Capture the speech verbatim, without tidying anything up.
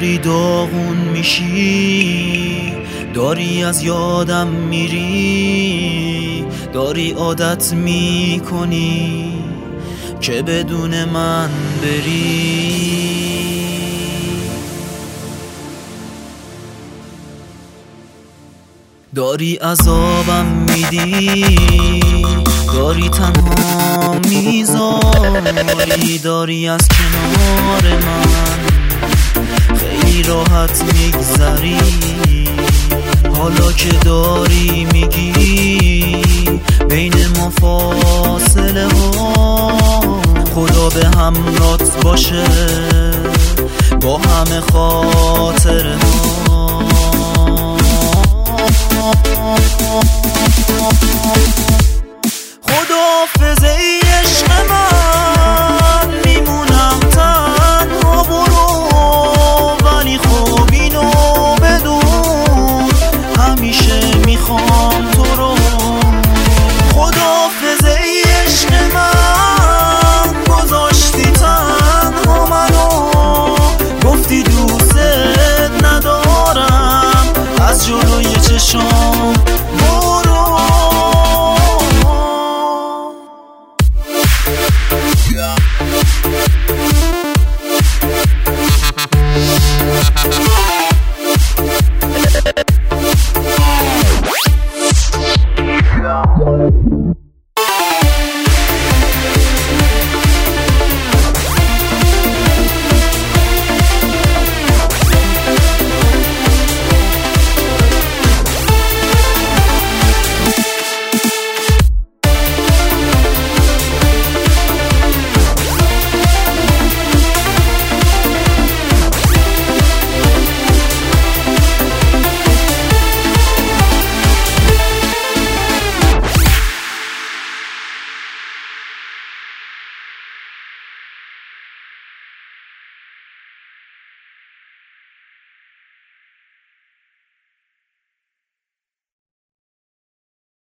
داری داغون میشی، داری از یادم میری، داری عادت میکنی که بدون من بری. داری عذابم میدی، داری تنها میذاری، داری از کنار من خیلی راحت میگذری. حالا که داری میگی بین ما فاصله ها، خدا به همراهت باشه با همه خاطره ها. خداحافظ ای عشق من، میمونم تنها برو، ولی خب اینو بدون همیشه میخوام تو رو. خداحافظ ای عشق من، گذاشتی تنها منو، گفتی دوست ندارم، از جلوی چشام